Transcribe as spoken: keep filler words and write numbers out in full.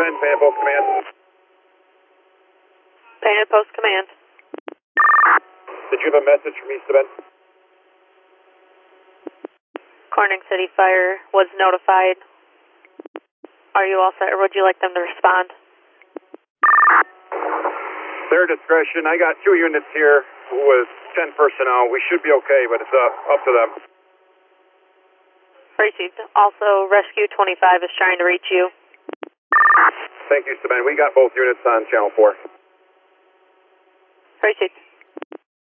Savannah, Painted Post Command. Painted Post Command. Did you have a message from me, Savannah? Corning City Fire was notified. Are you all set, or would you like them to respond? Their discretion. I got two units here with ten personnel. We should be okay, but it's uh, up to them. Received. Also, Rescue twenty-five is trying to reach you. Thank you, Savannah. We got both units on channel four. Received.